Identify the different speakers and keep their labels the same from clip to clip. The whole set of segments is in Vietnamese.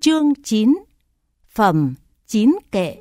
Speaker 1: Chương 9. Phẩm 9 kệ.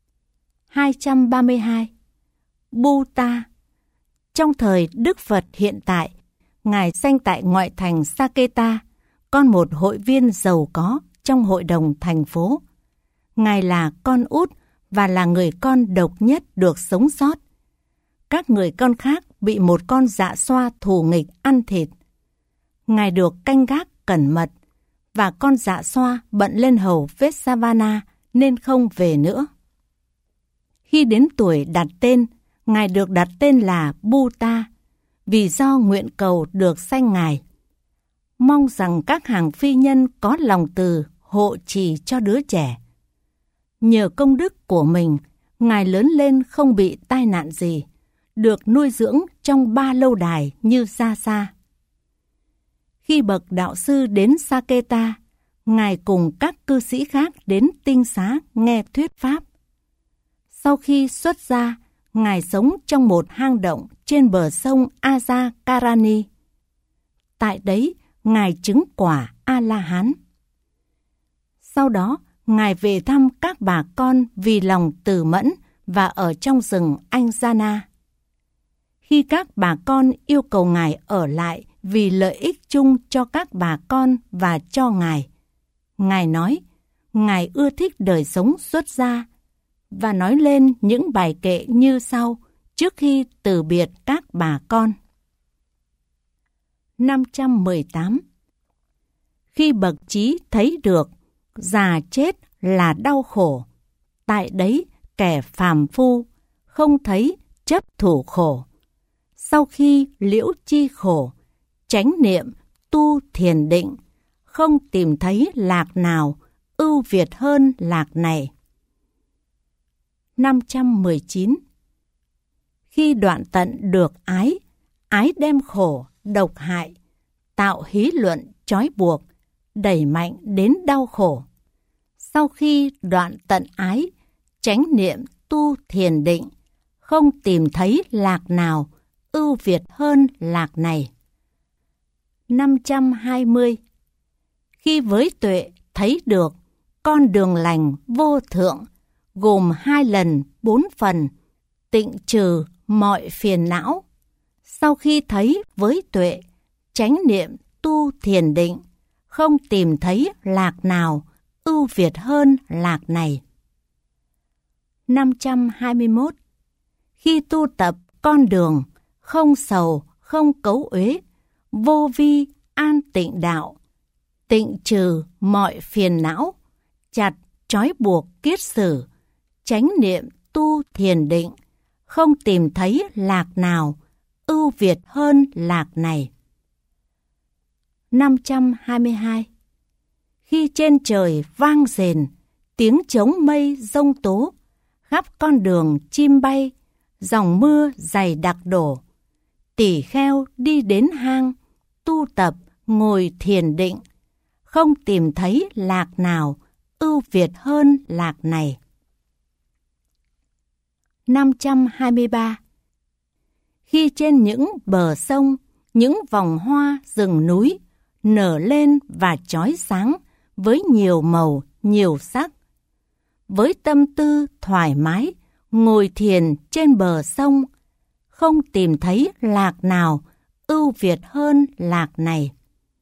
Speaker 1: 232. Buddha. Trong thời Đức Phật hiện tại, Ngài sanh tại ngoại thành Saketa, con một hội viên giàu có trong hội đồng thành phố. Ngài là con út và là người con độc nhất được sống sót. Các người con khác bị một con dạ xoa thù nghịch ăn thịt. Ngài được canh gác cẩn mật, và con dạ xoa bận lên hầu Vessavana nên không về nữa. Khi đến tuổi đặt tên, Ngài được đặt tên là Buddha, vì do nguyện cầu được sanh Ngài. Mong rằng các hàng phi nhân có lòng từ hộ trì cho đứa trẻ. Nhờ công đức của mình, Ngài lớn lên không bị tai nạn gì, được nuôi dưỡng trong 3 lâu đài như xa xa. Khi bậc đạo sư đến Saketa, Ngài cùng các cư sĩ khác đến tinh xá nghe thuyết pháp. Sau khi xuất gia, Ngài sống trong một hang động trên bờ sông Ajakarani. Tại đấy, Ngài chứng quả A-la-hán. Sau đó, Ngài về thăm các bà con vì lòng từ mẫn và ở trong rừng Anjana. Khi các bà con yêu cầu Ngài ở lại vì lợi ích chung cho các bà con và cho Ngài, Ngài nói, Ngài ưa thích đời sống xuất gia, và nói lên những bài kệ như sau trước khi từ biệt các bà con. 518. Khi bậc trí thấy được, già chết là đau khổ, tại đấy kẻ phàm phu không thấy chấp thủ khổ. Sau khi liễu chi khổ, chánh niệm tu thiền định, không tìm thấy lạc nào ưu việt hơn lạc này. 519. Khi đoạn tận được ái, ái đem khổ, độc hại, tạo hí luận trói buộc, đẩy mạnh đến đau khổ. Sau khi đoạn tận ái, chánh niệm tu thiền định, không tìm thấy lạc nào ưu việt hơn lạc này. 520. Khi với tuệ thấy được con đường lành vô thượng, gồm 2 lần 4 phần, tịnh trừ mọi phiền não. Sau khi thấy với tuệ, chánh niệm tu thiền định, không tìm thấy lạc nào ưu việt hơn lạc này. 521. Khi tu tập con đường, không sầu, không cấu uế, vô vi, an tịnh đạo, tịnh trừ mọi phiền não, chặt trói buộc kiết sử, chánh niệm tu thiền định, không tìm thấy lạc nào ưu việt hơn lạc này. 522. Khi trên trời vang rền, tiếng trống mây rông tố, khắp con đường chim bay, dòng mưa dày đặc đổ, tỳ kheo đi đến hang, tu tập ngồi thiền định, không tìm thấy lạc nào ưu việt hơn lạc này. 523. Khi trên những bờ sông, những vòng hoa rừng núi nở lên và chói sáng với nhiều màu, nhiều sắc, với tâm tư thoải mái, ngồi thiền trên bờ sông, không tìm thấy lạc nào ưu việt hơn lạc này.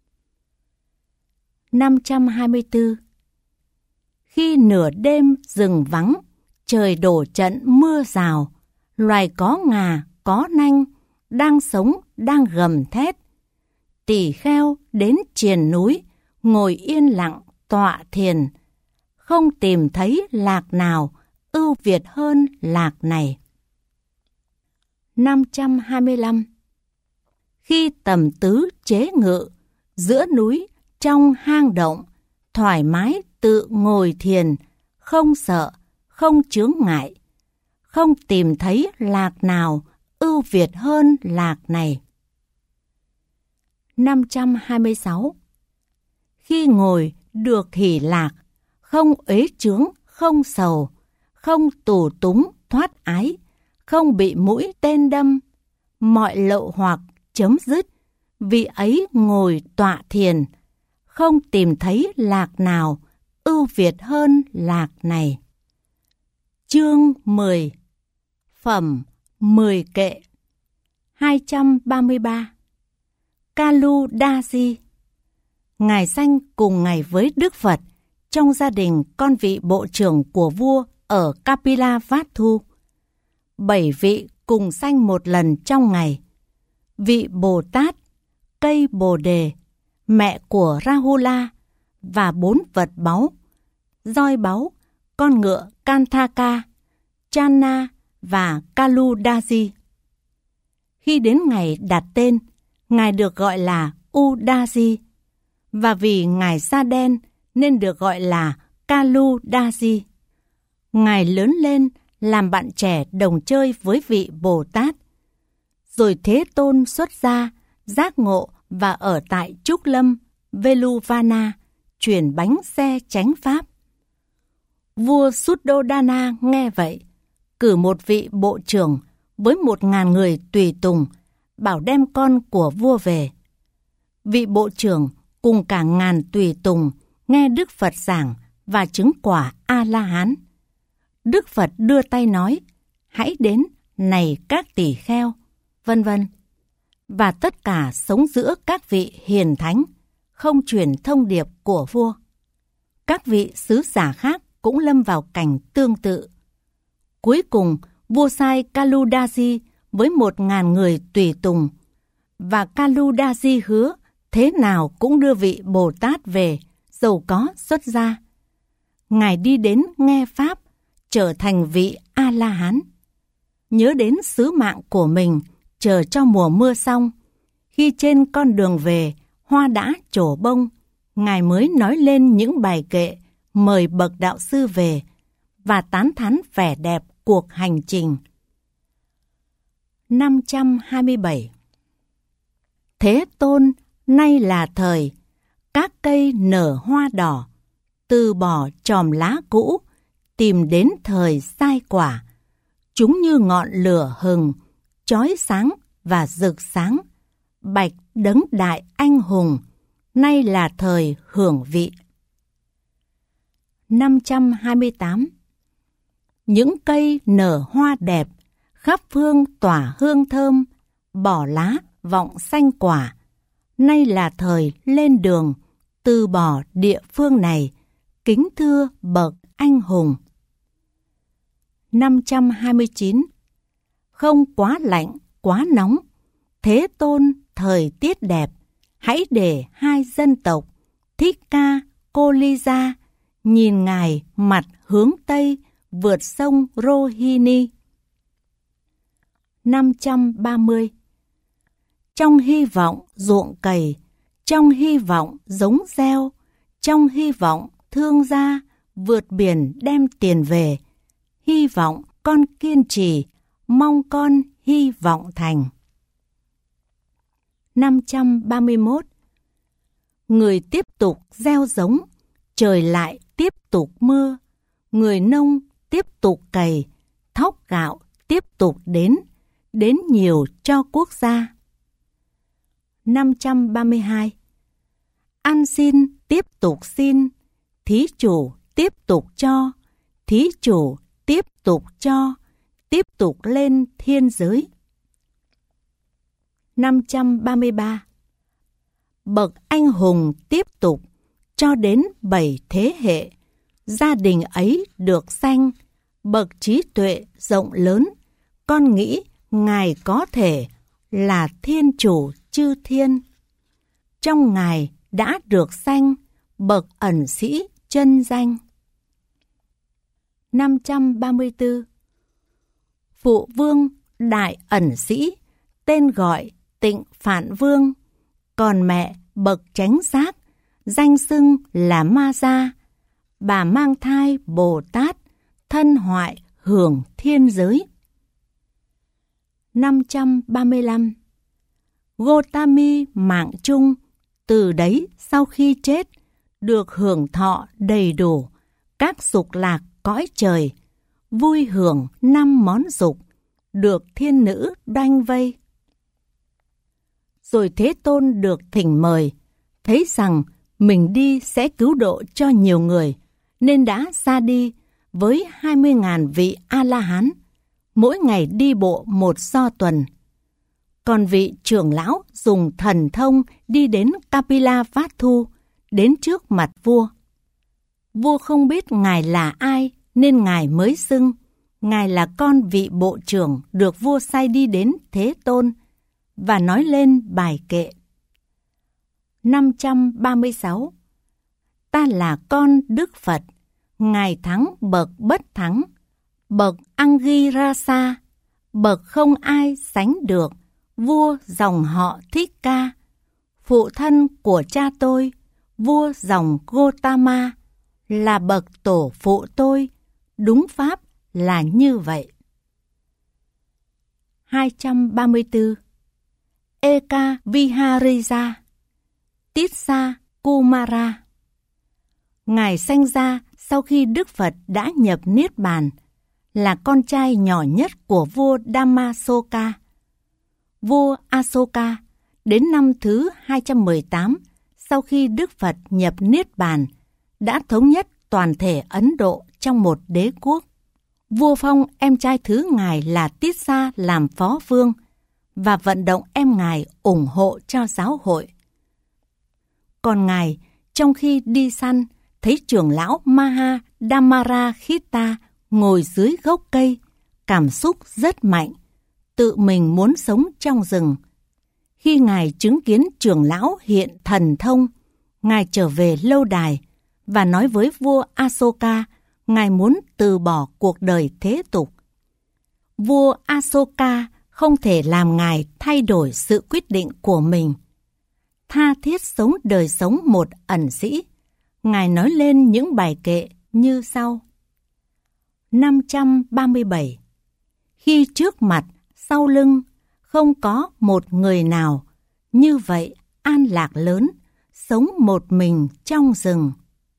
Speaker 1: 524. Khi nửa đêm rừng vắng, trời đổ trận mưa rào, loài có ngà, có nanh, đang sống, đang gầm thét, tỳ kheo đến triền núi, ngồi yên lặng, tọa thiền, không tìm thấy lạc nào ưu việt hơn lạc này. 525. Khi tầm tứ chế ngự, giữa núi, trong hang động, thoải mái tự ngồi thiền, không sợ, không chướng ngại, không tìm thấy lạc nào ưu việt hơn lạc này. 526. Khi ngồi được hỷ lạc, không uế chướng, không sầu, không tù túng thoát ái, không bị mũi tên đâm, mọi lậu hoặc chấm dứt, vì ấy ngồi tọa thiền, không tìm thấy lạc nào ưu việt hơn lạc này. Chương 10. Phẩm 10 kệ. 233. Kalu Daji. Ngài sanh cùng ngày với Đức Phật trong gia đình con vị bộ trưởng của vua ở Kapilavatthu. 7 vị cùng sanh một lần trong ngày. Vị Bồ Tát, cây Bồ Đề, mẹ của Rahula và 4 vật báu, roi báu, con ngựa Kanthaka, Channa và Kalu Daji. Khi đến ngày đặt tên, Ngài được gọi là Udaji, và vì Ngài da đen nên được gọi là Kalu Daji. Ngài lớn lên làm bạn trẻ đồng chơi với vị Bồ Tát. Rồi Thế Tôn xuất gia, giác ngộ và ở tại Trúc Lâm, Veluvana, chuyển bánh xe chánh pháp. Vua Suddhodana nghe vậy, cử một vị bộ trưởng với 1.000 người tùy tùng, bảo đem con của vua về. Vị bộ trưởng cùng cả ngàn tùy tùng nghe Đức Phật giảng và chứng quả A-la-hán. Đức Phật đưa tay nói, hãy đến, này các tỳ kheo, vân vân. Và tất cả sống giữa các vị hiền thánh, không truyền thông điệp của vua. Các vị sứ giả khác cũng lâm vào cảnh tương tự. Cuối cùng, vua sai Kalu Daji với 1.000 người tùy tùng, và Kalu Daji hứa thế nào cũng đưa vị Bồ Tát về, dầu có xuất gia. Ngài đi đến nghe pháp, trở thành vị A-la-hán. Nhớ đến sứ mạng của mình, chờ cho mùa mưa xong, khi trên con đường về, hoa đã trổ bông, Ngài mới nói lên những bài kệ mời bậc đạo sư về và tán thán vẻ đẹp cuộc hành trình. 527. Thế Tôn, nay là thời, các cây nở hoa đỏ, từ bỏ chòm lá cũ, tìm đến thời sai quả. Chúng như ngọn lửa hừng, chói sáng và rực sáng, bạch đấng đại anh hùng, nay là thời hưởng vị. 528. Những cây nở hoa đẹp, khắp phương tỏa hương thơm, bỏ lá vọng xanh quả, nay là thời lên đường, từ bỏ địa phương này, kính thưa bậc anh hùng. 529. Không quá lạnh, quá nóng, Thế Tôn thời tiết đẹp, hãy để hai dân tộc, Thích Ca, Cô Ly Gia, nhìn Ngài mặt hướng Tây, vượt sông Rohini. 530. Trong hy vọng ruộng cày, trong hy vọng giống gieo, trong hy vọng thương gia, vượt biển đem tiền về, hy vọng con kiên trì, mong con hy vọng thành. 531. Người tiếp tục gieo giống, trời lại tiếp tục mưa, người nông tiếp tục cày, thóc gạo tiếp tục đến nhiều cho quốc gia. 532. Ăn xin tiếp tục xin, thí chủ tiếp tục cho, thí chủ tiếp tục cho, tiếp tục lên thiên giới. 533. Bậc anh hùng tiếp tục, cho đến 7 thế hệ, gia đình ấy được sanh, bậc trí tuệ rộng lớn, con nghĩ Ngài có thể là thiên chủ chư thiên. Trong Ngài đã được sanh, bậc ẩn sĩ chân danh. 534. Phụ vương đại ẩn sĩ, tên gọi Tịnh Phạn Vương, còn mẹ bậc chánh giác, danh xưng là Ma Gia. Bà mang thai Bồ Tát, thân hoại hưởng thiên giới. 535. Gotami mạng chung, từ đấy sau khi chết, được hưởng thọ đầy đủ, các dục lạc cõi trời, vui hưởng 5 món dục, được thiên nữ đoanh vây. Rồi Thế Tôn được thỉnh mời, thấy rằng mình đi sẽ cứu độ cho nhiều người, nên đã ra đi với 20.000 vị A-la-hán, mỗi ngày đi bộ một do tuần. Còn vị trưởng lão dùng thần thông đi đến Kapilavatthu, đến trước mặt vua. Vua không biết ngài là ai nên ngài mới xưng ngài là con vị bộ trưởng được vua sai đi đến Thế Tôn và nói lên bài kệ. 536. Ta là con Đức Phật, ngài thắng bậc bất thắng, bậc Angirasa, bậc không ai sánh được, vua dòng họ Thích Ca, phụ thân của cha tôi, vua dòng Gotama, là bậc tổ phụ tôi, đúng pháp là như vậy. 234. Eka Viharija, Tissa Kumara. Ngài sanh ra sau khi Đức Phật đã nhập Niết Bàn, là con trai nhỏ nhất của vua Dhammasoka. Vua Asoka đến năm thứ 218 sau khi Đức Phật nhập Niết Bàn đã thống nhất toàn thể Ấn Độ trong một đế quốc. Vua phong em trai thứ ngài là Tissa làm phó vương và vận động em ngài ủng hộ cho giáo hội. Còn ngài, trong khi đi săn, thấy trưởng lão Maha Dhammarakshita ngồi dưới gốc cây, cảm xúc rất mạnh, tự mình muốn sống trong rừng. Khi ngài chứng kiến trưởng lão hiện thần thông, ngài trở về lâu đài và nói với vua Asoka ngài muốn từ bỏ cuộc đời thế tục. Vua Asoka không thể làm ngài thay đổi sự quyết định của mình. Tha thiết sống đời sống một ẩn sĩ, ngài nói lên những bài kệ như sau. 537. Khi trước mặt, sau lưng, không có một người nào, như vậy an lạc lớn, sống một mình trong rừng.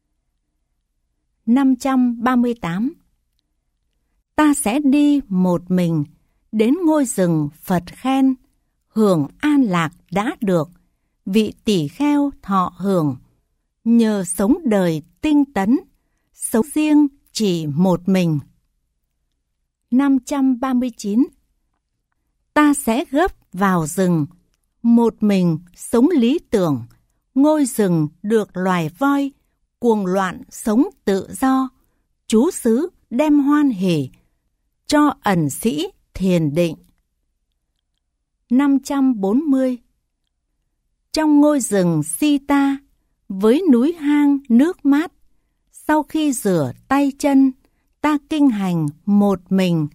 Speaker 1: 538. Ta sẽ đi một mình, đến ngôi rừng Phật khen, hưởng an lạc đã được, vị tỷ kheo thọ hưởng, nhờ sống đời tinh tấn, sống riêng chỉ một mình. 539. Ta sẽ gấp vào rừng, một mình sống lý tưởng, ngôi rừng được loài voi, cuồng loạn sống tự do, trú xứ đem hoan hỉ, cho ẩn sĩ thiền định. 540. Trong ngôi rừng Sita, với núi hang nước mát, sau khi rửa tay chân, ta kinh hành một mình.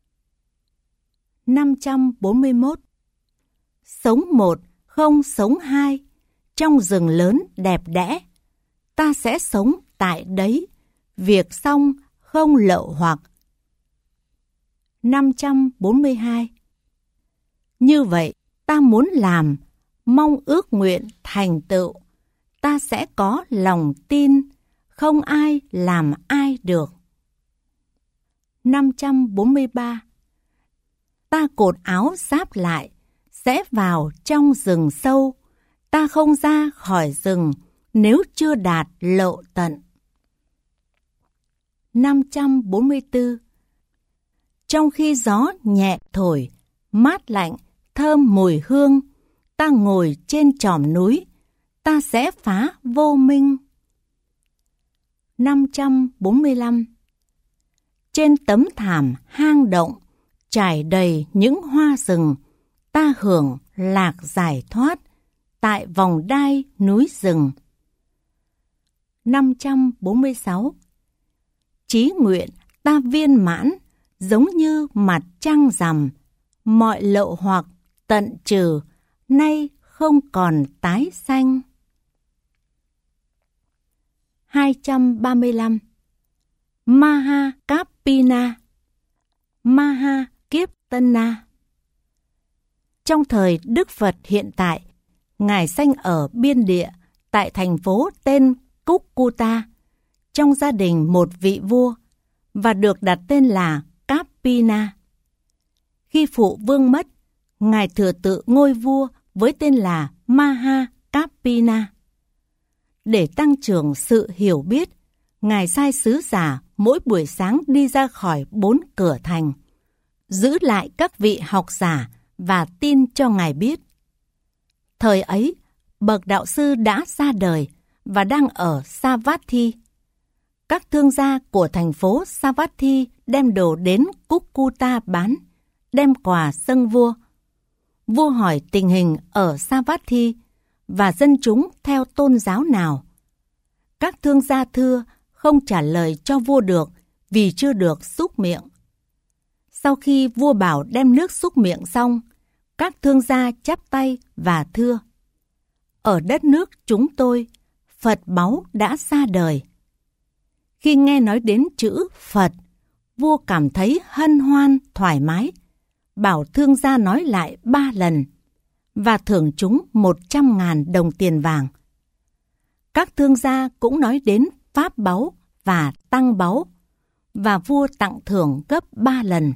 Speaker 1: 541. Sống một, không sống hai, trong rừng lớn đẹp đẽ, ta sẽ sống tại đấy, việc xong không lậu hoặc. 542. Như vậy, ta muốn làm, mong ước nguyện thành tựu, ta sẽ có lòng tin, không ai làm ai được. 543. Ta cột áo giáp lại, sẽ vào trong rừng sâu, ta không ra khỏi rừng nếu chưa đạt lộ tận. 544. Trong khi gió nhẹ thổi, mát lạnh, thơm mùi hương, ta ngồi trên chòm núi, ta sẽ phá vô minh. 545. Trên tấm thảm hang động, trải đầy những hoa rừng, ta hưởng lạc giải thoát, tại vòng đai núi rừng. 546. Chí nguyện ta viên mãn, giống như mặt trăng rằm, mọi lậu hoặc tận trừ, nay không còn tái sanh. 235. Maha Kapina, Maha Kirtana. Trong thời Đức Phật hiện tại, ngài sanh ở biên địa tại thành phố tên Kukkuta, trong gia đình một vị vua, và được đặt tên là Kapina. Khi phụ vương mất, ngài thừa tự ngôi vua với tên là Maha Kapina. Để tăng trưởng sự hiểu biết, Ngài sai sứ giả mỗi buổi sáng đi ra khỏi 4 cửa thành, giữ lại các vị học giả và tin cho Ngài biết. Thời ấy, bậc đạo sư đã ra đời và đang ở Savatthi. Các thương gia của thành phố Savatthi đem đồ đến Cúcuta bán, đem quà dâng vua. Vua hỏi tình hình ở Savatthi và dân chúng theo tôn giáo nào. Các thương gia thưa không trả lời cho vua được vì chưa được súc miệng. Sau khi vua bảo đem nước súc miệng xong, các thương gia chắp tay và thưa: ở đất nước chúng tôi, Phật báu đã ra đời. Khi nghe nói đến chữ Phật, vua cảm thấy hân hoan, thoải mái, bảo thương gia nói lại 3 lần và thưởng chúng 100.000 đồng tiền vàng. Các thương gia cũng nói đến Pháp báu và Tăng báu, và vua tặng thưởng gấp 3 lần.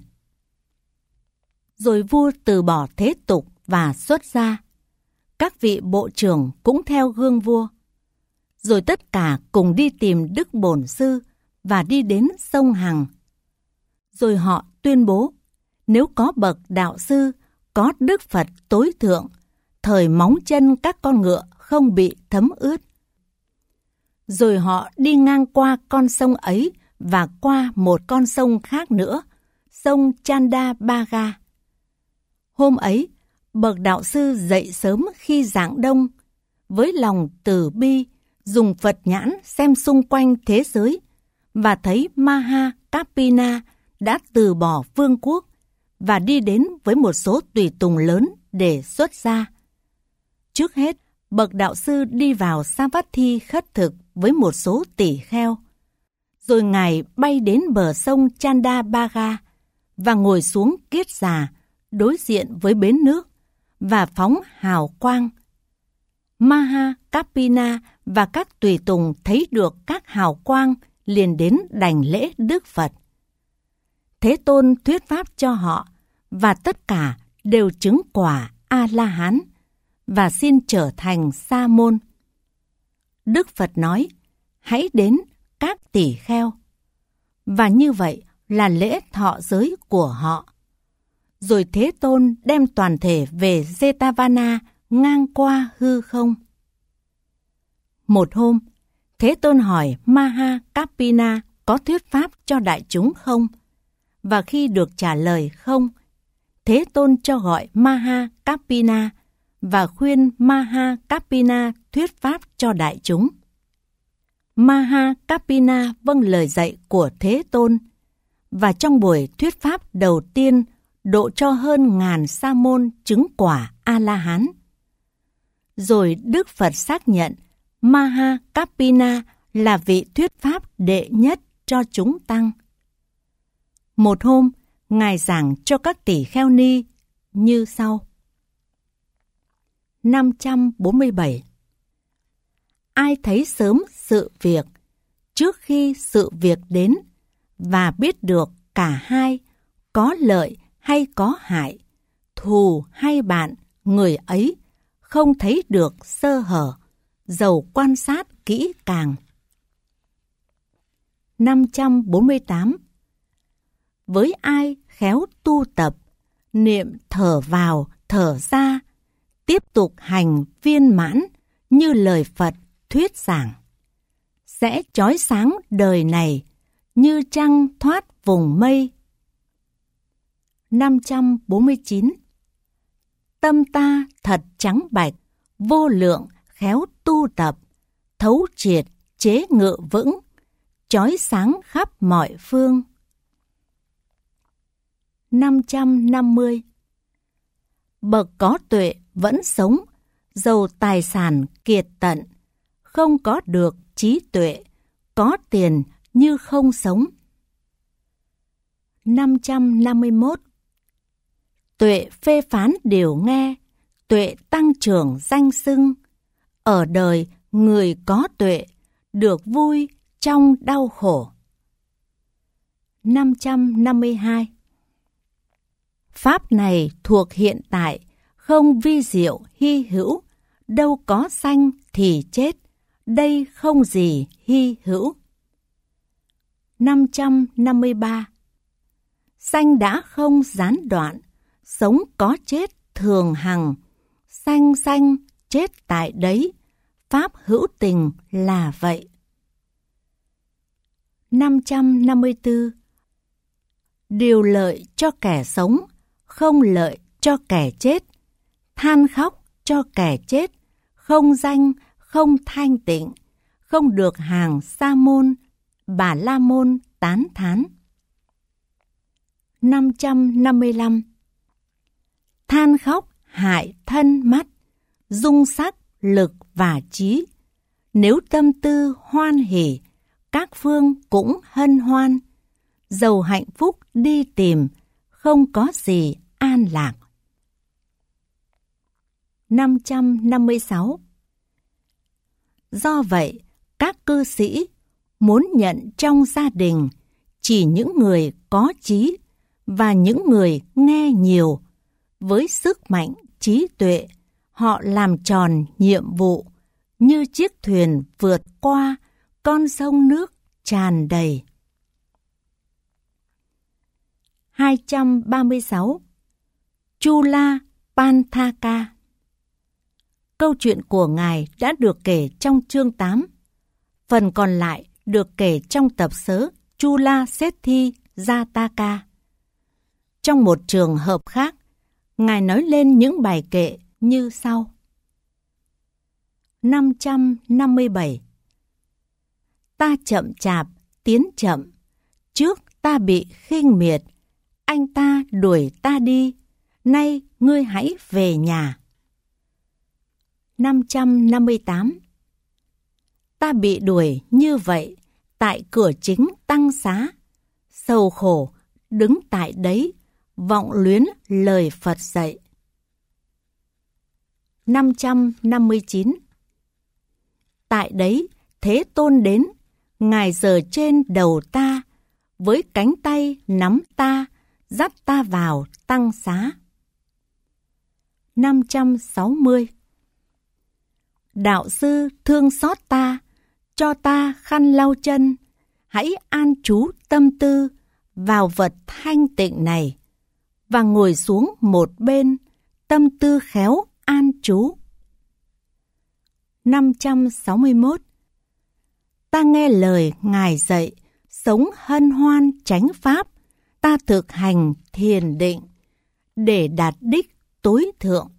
Speaker 1: Rồi vua từ bỏ thế tục và xuất gia. Các vị bộ trưởng cũng theo gương vua. Rồi tất cả cùng đi tìm Đức Bổn Sư và đi đến sông Hằng. Rồi họ tuyên bố, nếu có bậc đạo sư, có Đức Phật tối thượng, thời móng chân các con ngựa không bị thấm ướt. Rồi họ đi ngang qua con sông ấy và qua một con sông khác nữa, sông Chandabhaga. Hôm ấy, bậc đạo sư dậy sớm khi rạng đông, với lòng từ bi, dùng Phật nhãn xem xung quanh thế giới, và thấy Maha Kapina đã từ bỏ vương quốc và đi đến với một số tùy tùng lớn để xuất gia. Trước hết, bậc đạo sư đi vào Savatthi khất thực với một số tỷ kheo. Rồi Ngài bay đến bờ sông Chandabhaga và ngồi xuống kiết già đối diện với bến nước và phóng hào quang. Maha Kapina và các tùy tùng thấy được các hào quang liền đến đảnh lễ Đức Phật. Thế Tôn thuyết pháp cho họ và tất cả đều chứng quả A-la-hán và xin trở thành sa môn. Đức Phật nói, hãy đến các tỷ kheo. Và như vậy là lễ thọ giới của họ. Rồi Thế Tôn đem toàn thể về Jetavana ngang qua hư không. Một hôm, Thế Tôn hỏi Maha Kapina có thuyết pháp cho đại chúng không? Và khi được trả lời không, Thế Tôn cho gọi Maha Kapina và khuyên Maha Kapina thuyết pháp cho đại chúng. Maha Kapina vâng lời dạy của Thế Tôn, và trong buổi thuyết pháp đầu tiên độ cho hơn 1000 sa môn chứng quả A-la-hán. Rồi Đức Phật xác nhận Maha Kapina là vị thuyết pháp đệ nhất cho chúng tăng. Một hôm, Ngài giảng cho các tỷ kheo ni như sau. 547. Ai thấy sớm sự việc, trước khi sự việc đến, và biết được cả hai, có lợi hay có hại, thù hay bạn, người ấy không thấy được sơ hở, dầu quan sát kỹ càng. 548. Với ai khéo tu tập, niệm thở vào, thở ra, tiếp tục hành viên mãn như lời Phật thuyết giảng, sẽ chói sáng đời này như trăng thoát vùng mây. 549. Tâm ta thật trắng bạch, vô lượng khéo tu tập, thấu triệt chế ngự vững, chói sáng khắp mọi phương. 550. Bậc có tuệ vẫn sống, dầu tài sản kiệt tận, không có được trí tuệ, có tiền như không sống. 551. Tuệ phê phán điều nghe, tuệ tăng trưởng danh xưng, ở đời người có tuệ, được vui trong đau khổ. 552. Pháp này thuộc hiện tại, không vi diệu hy hữu, đâu có sanh thì chết, đây không gì hy hữu. 553. Sanh đã không gián đoạn, sống có chết thường hằng, sanh sanh chết tại đấy, pháp hữu tình là vậy. 554. Điều lợi cho kẻ sống, không lợi cho kẻ chết, than khóc cho kẻ chết, không danh, không thanh tịnh, không được hàng sa môn, bà la môn tán thán. 555. Than khóc hại thân mắt, dung sắc, lực và trí. Nếu tâm tư hoan hỉ, các phương cũng hân hoan. Giàu hạnh phúc đi tìm, không có gì an lạc. 556. Do vậy, các cư sĩ muốn nhận trong gia đình chỉ những người có trí và những người nghe nhiều. Với sức mạnh trí tuệ, họ làm tròn nhiệm vụ như chiếc thuyền vượt qua con sông nước tràn đầy. 236. Chula Panthaka. Câu chuyện của Ngài đã được kể trong chương 8. Phần còn lại được kể trong tập sớ Chula Sethi Jataka. Trong một trường hợp khác, Ngài nói lên những bài kệ như sau. 557. Ta chậm chạp, tiến chậm, trước ta bị khinh miệt, anh ta đuổi ta đi, nay ngươi hãy về nhà. 558. Ta bị đuổi như vậy tại cửa chính tăng xá, sầu khổ đứng tại đấy, vọng luyến lời Phật dạy. 559. Tại đấy Thế Tôn đến, Ngài giở trên đầu ta, với cánh tay nắm ta, dắt ta vào tăng xá. 560. Đạo sư thương xót ta, cho ta khăn lau chân, hãy an trú tâm tư vào vật thanh tịnh này, và ngồi xuống một bên, tâm tư khéo an trú. 561. Ta nghe lời Ngài dạy, sống hân hoan chánh pháp, ta thực hành thiền định, để đạt đích tối thượng.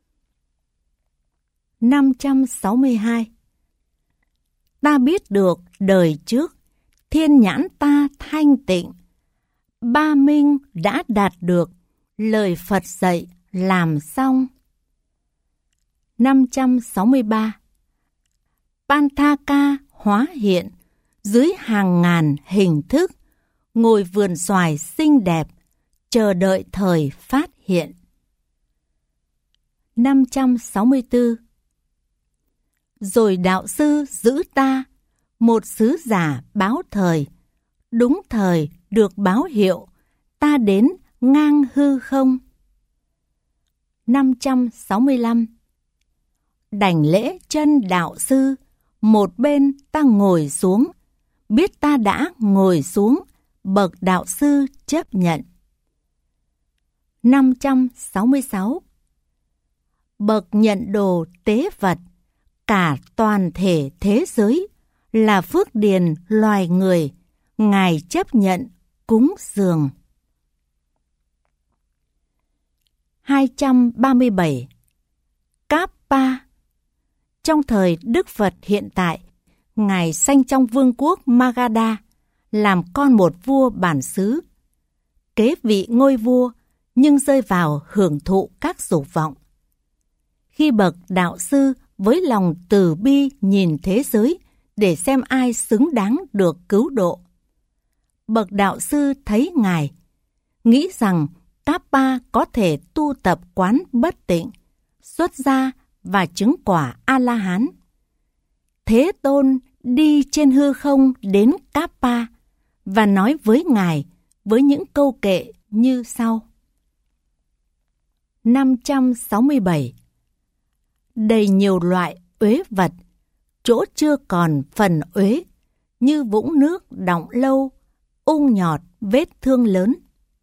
Speaker 1: 562. Ta biết được đời trước, thiên nhãn ta thanh tịnh, ba minh đã đạt được, lời Phật dạy làm xong. 563. Panthaka hóa hiện, dưới hàng ngàn hình thức, ngồi vườn xoài xinh đẹp, chờ đợi thời phát hiện. 564. Rồi đạo sư giữ ta, một sứ giả báo thời, đúng thời được báo hiệu, ta đến ngang hư không. 565. Đảnh lễ chân đạo sư, một bên ta ngồi xuống, biết ta đã ngồi xuống, bậc đạo sư chấp nhận. 566. Bậc nhận đồ tế vật, cả toàn thể thế giới là phước điền loài người, Ngài chấp nhận cúng dường. 237. Kappa. Trong thời Đức Phật hiện tại, Ngài sanh trong vương quốc Magadha, làm con một vua bản xứ. Kế vị ngôi vua, nhưng rơi vào hưởng thụ các dục vọng. Khi bậc đạo sư với lòng từ bi nhìn thế giới để xem ai xứng đáng được cứu độ, bậc đạo sư thấy Ngài, nghĩ rằng Kappa có thể tu tập quán bất tịnh, xuất gia và chứng quả A-la-hán. Thế Tôn đi trên hư không đến Kappa và nói với Ngài với những câu kệ như sau. 567. Đầy nhiều loại uế vật, chỗ chưa còn phần uế, như vũng nước đọng lâu, ung nhọt vết thương lớn.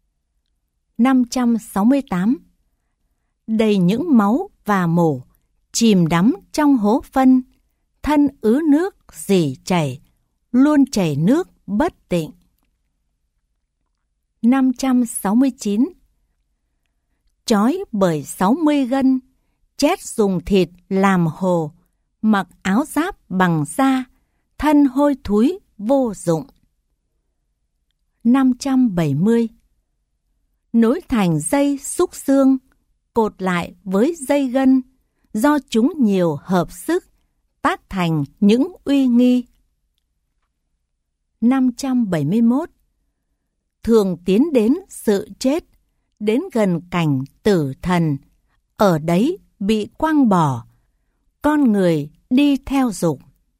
Speaker 1: 568. Đầy những máu và mổ, chìm đắm trong hố phân, thân ứ nước rỉ chảy, luôn chảy nước bất tịnh. 569. Trói bởi 60 gân, chét dùng thịt làm hồ, mặc áo giáp bằng da, thân hôi thúi vô dụng. 570. Nối thành dây xúc xương, cột lại với dây gân, do chúng nhiều hợp sức, tác thành những uy nghi. 571. Thường tiến đến sự chết, đến gần cảnh tử thần, ở đấy bị quăng bỏ, con người đi theo dục.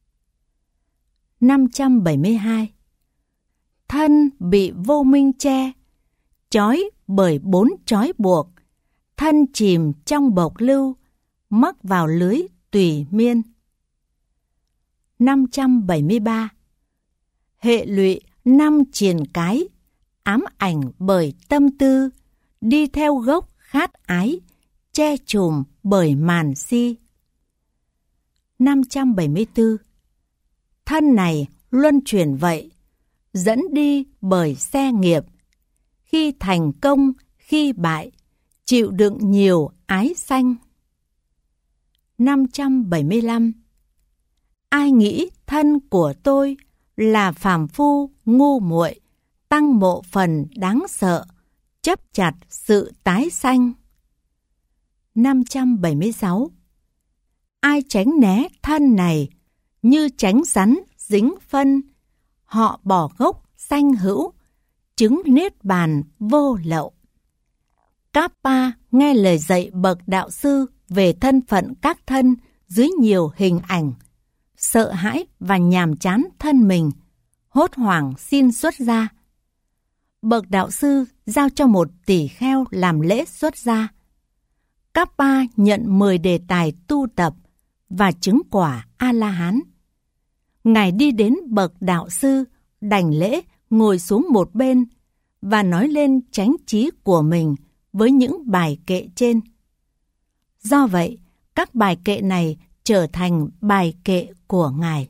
Speaker 1: 572. Thân bị vô minh che, trói bởi 4 trói buộc, thân chìm trong bộc lưu, mắc vào lưới tùy miên. 573. Hệ lụy 5 triền cái, ám ảnh bởi tâm tư, đi theo gốc khát ái, che chùm bởi màn si. 574. Thân này luân chuyển vậy, dẫn đi bởi xe nghiệp, khi thành công, khi bại, chịu đựng nhiều ái sanh. 575. Ai nghĩ thân của tôi là phàm phu ngu muội, tăng mộ phần đáng sợ, chấp chặt sự tái sanh. 576. Ai tránh né thân này, như tránh rắn dính phân, họ bỏ gốc sanh hữu, chứng niết bàn vô lậu. Kappa nghe lời dạy bậc đạo sư về thân phận các thân dưới nhiều hình ảnh, sợ hãi và nhàm chán thân mình, hốt hoảng xin xuất gia. Bậc đạo sư giao cho một tỷ kheo làm lễ xuất gia. Kappa nhận 10 đề tài tu tập và chứng quả A-la-hán. Ngài đi đến bậc đạo sư, đảnh lễ, ngồi xuống một bên và nói lên chánh trí của mình với những bài kệ trên. Do vậy, các bài kệ này trở thành bài kệ của Ngài.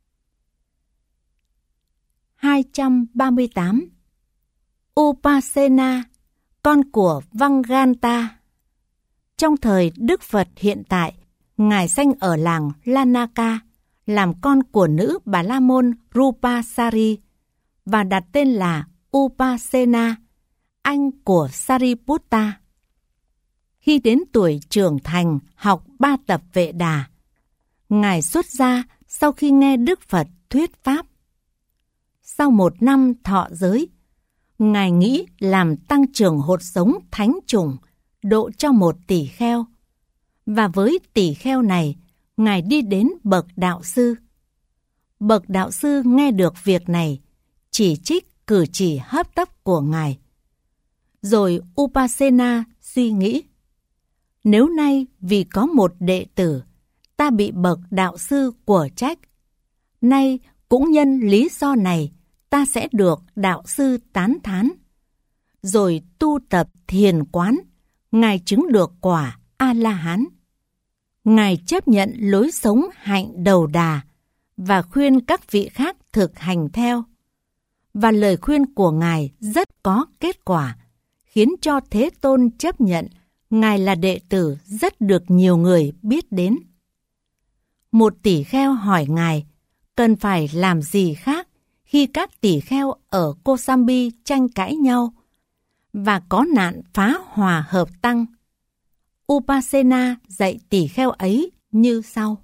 Speaker 1: 238. Upasena, con của Vanganta. Trong thời Đức Phật hiện tại, Ngài sanh ở làng Lanaka, làm con của nữ Bà La Môn Rupasari và đặt tên là Upasena, anh của Sariputta. Khi đến tuổi trưởng thành học 3 tập Vệ Đà, Ngài xuất gia sau khi nghe Đức Phật thuyết pháp. Sau 1 năm thọ giới, Ngài nghĩ làm tăng trưởng hột sống thánh chủng, độ cho 1 tỷ kheo. Và với tỷ kheo này, Ngài đi đến bậc đạo sư. Bậc đạo sư nghe được việc này, chỉ trích cử chỉ hấp tấp của Ngài. Rồi Upasena suy nghĩ, nếu nay vì có một đệ tử, ta bị bậc đạo sư của trách, nay cũng nhân lý do này, ta sẽ được đạo sư tán thán. Rồi tu tập thiền quán, Ngài chứng được quả A-la-hán. Ngài chấp nhận lối sống hạnh đầu đà và khuyên các vị khác thực hành theo. Và lời khuyên của Ngài rất có kết quả, khiến cho Thế Tôn chấp nhận Ngài là đệ tử rất được nhiều người biết đến. 1 tỷ kheo hỏi Ngài, cần phải làm gì khác khi các tỷ kheo ở Kosambi tranh cãi nhau và có nạn phá hòa hợp tăng. Upasena dạy tỷ kheo ấy như sau.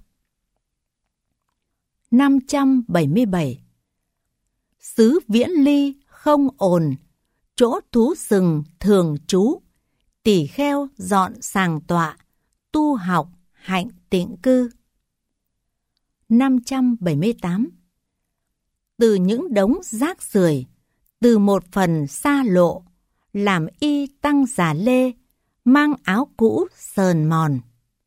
Speaker 1: 577. Xứ viễn ly không ồn, chỗ thú rừng thường trú, tỷ kheo dọn sàng tọa, tu học hạnh tịnh cư. 578. Từ những đống rác rưởi, từ một phần xa lộ, làm y tăng giả lê, mang áo cũ sờn mòn.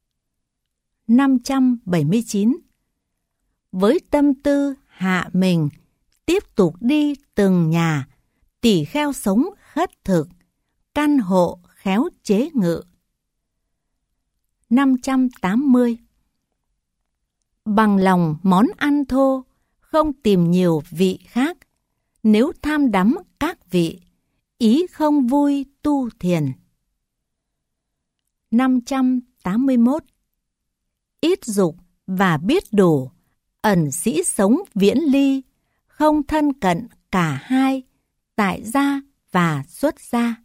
Speaker 1: 579. Với tâm tư hạ mình, tiếp tục đi từng nhà, tỳ kheo sống khất thực, căn hộ khéo chế ngự. 580. Bằng lòng món ăn thô, không tìm nhiều vị khác. Nếu tham đắm các vị, ý không vui tu thiền. 581. Ít dục và biết đủ, ẩn sĩ sống viễn ly, không thân cận cả hai, tại gia và xuất gia.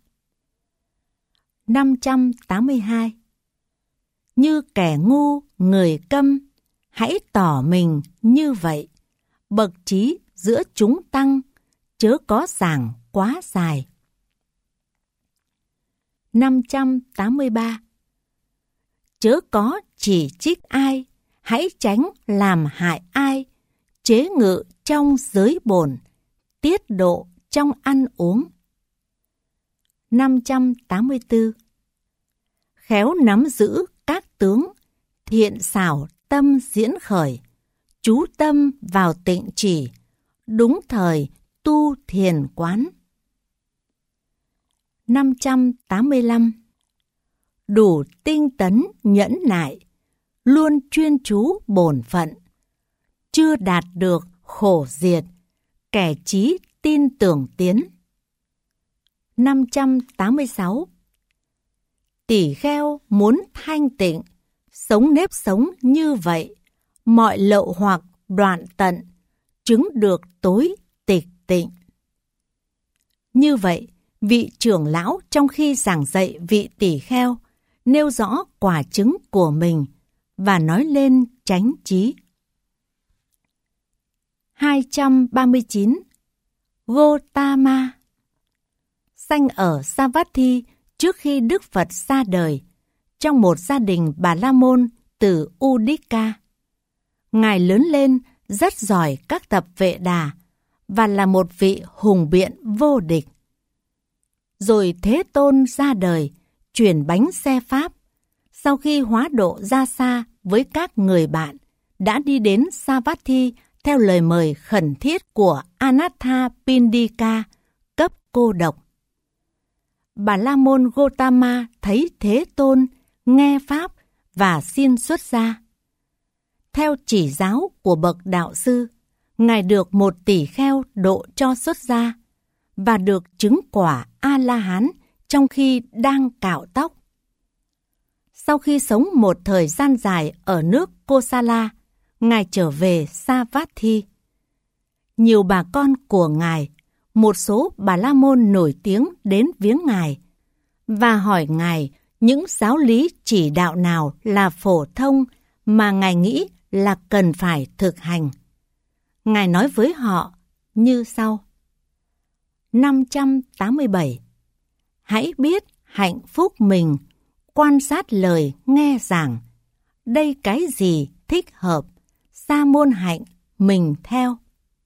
Speaker 1: 582. Như kẻ ngu, người câm, hãy tỏ mình như vậy. Bậc trí giữa chúng tăng, chớ có giảng quá dài. 583. Chớ có chỉ trích ai, hãy tránh làm hại ai, chế ngự trong giới bổn, tiết độ trong ăn uống. 584. Khéo nắm giữ các tướng, thiện xảo tâm diễn khởi, chú tâm vào tịnh chỉ, đúng thời tu thiền quán. 585. Đủ tinh tấn nhẫn nại, luôn chuyên chú bổn phận, chưa đạt được khổ diệt, kẻ trí tin tưởng tiến. 586. Tỳ kheo muốn thanh tịnh, sống nếp sống như vậy, mọi lậu hoặc đoạn tận, chứng được tối tịch tịnh. Như vậy, vị trưởng lão trong khi giảng dạy vị tỳ kheo, nêu rõ quả chứng của mình và nói lên chánh trí. 239. Gotama sanh ở Savatthi trước khi Đức Phật ra đời, trong một gia đình Bà La Môn từ Udika. Ngài lớn lên rất giỏi các tập Vệ Đà và là một vị hùng biện vô địch. Rồi Thế Tôn ra đời, chuyển bánh xe Pháp. Sau khi hóa độ ra xa với các người bạn, đã đi đến Savatthi theo lời mời khẩn thiết của Anathapindika, cấp cô độc. Bà La Môn Gotama thấy Thế Tôn, nghe Pháp và xin xuất gia. Theo chỉ giáo của bậc đạo sư, Ngài được một tỷ kheo độ cho xuất gia và được chứng quả A-la-hán trong khi đang cạo tóc. Sau khi sống một thời gian dài ở nước Kosala, Ngài trở về Savatthi. Nhiều bà con của Ngài, một số Bà La Môn nổi tiếng đến viếng Ngài và hỏi Ngài những giáo lý chỉ đạo nào là phổ thông mà Ngài nghĩ là cần phải thực hành. Ngài nói với họ như sau. 587. Hãy biết hạnh phúc mình, quan sát lời nghe giảng. Đây cái gì thích hợp, sa môn hạnh mình theo.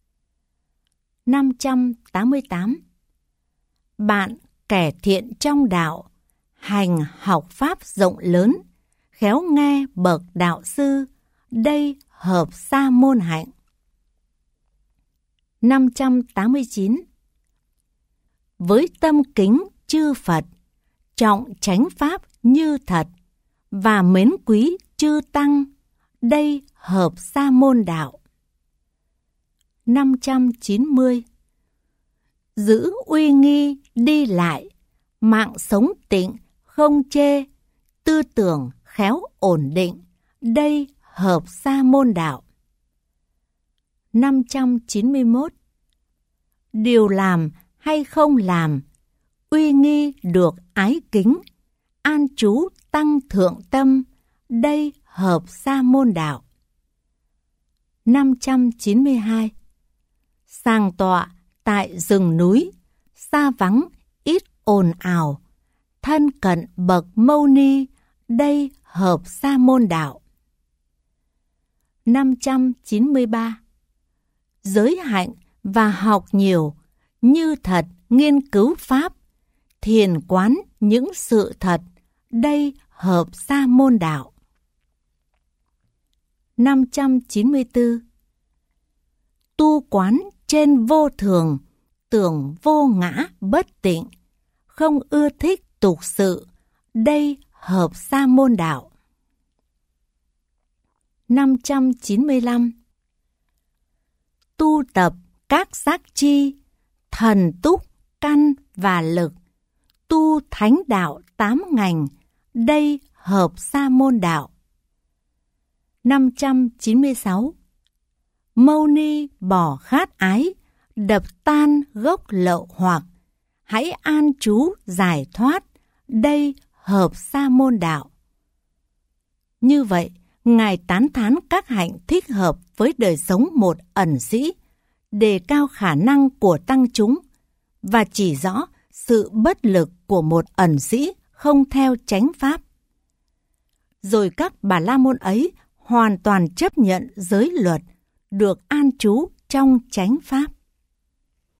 Speaker 1: 588. Bạn kẻ thiện trong đạo, hành học pháp rộng lớn, khéo nghe bậc đạo sư, đây hợp sa môn hạnh. 589. Với tâm kính chư Phật, trọng chánh pháp như thật, và mến quý chư tăng, đây hợp sa môn đạo. 590. Giữ uy nghi đi lại, mạng sống tịnh không chê, tư tưởng khéo ổn định, đây hợp sa môn đạo. 591. Điều làm hay không làm, uy nghi được ái kính, an trú tăng thượng tâm, đây hợp sa môn đạo. 592. Sàng tọa tại rừng núi, xa vắng ít ồn ào, thân cận bậc mâu ni, đây hợp sa môn đạo. 593. Giới hạnh và học nhiều, như thật nghiên cứu pháp, thiền quán những sự thật, đây hợp sa môn đạo. 594. Tu quán trên vô thường, tưởng vô ngã bất tịnh, không ưa thích tục sự, đây hợp sa môn đạo. 595. Tu tập các giác chi, thần túc, căn và lực, tu thánh đạo 8 ngành, đây hợp sa môn đạo. 596. Mâu ni bỏ khát ái, đập tan gốc lậu hoặc, hãy an trú giải thoát, đây hợp sa môn đạo. Như vậy, Ngài tán thán các hạnh thích hợp với đời sống một ẩn sĩ, đề cao khả năng của tăng chúng và chỉ rõ sự bất lực của một ẩn sĩ không theo chánh pháp. Rồi các Bà La Môn ấy hoàn toàn chấp nhận giới luật, được an trú trong chánh pháp.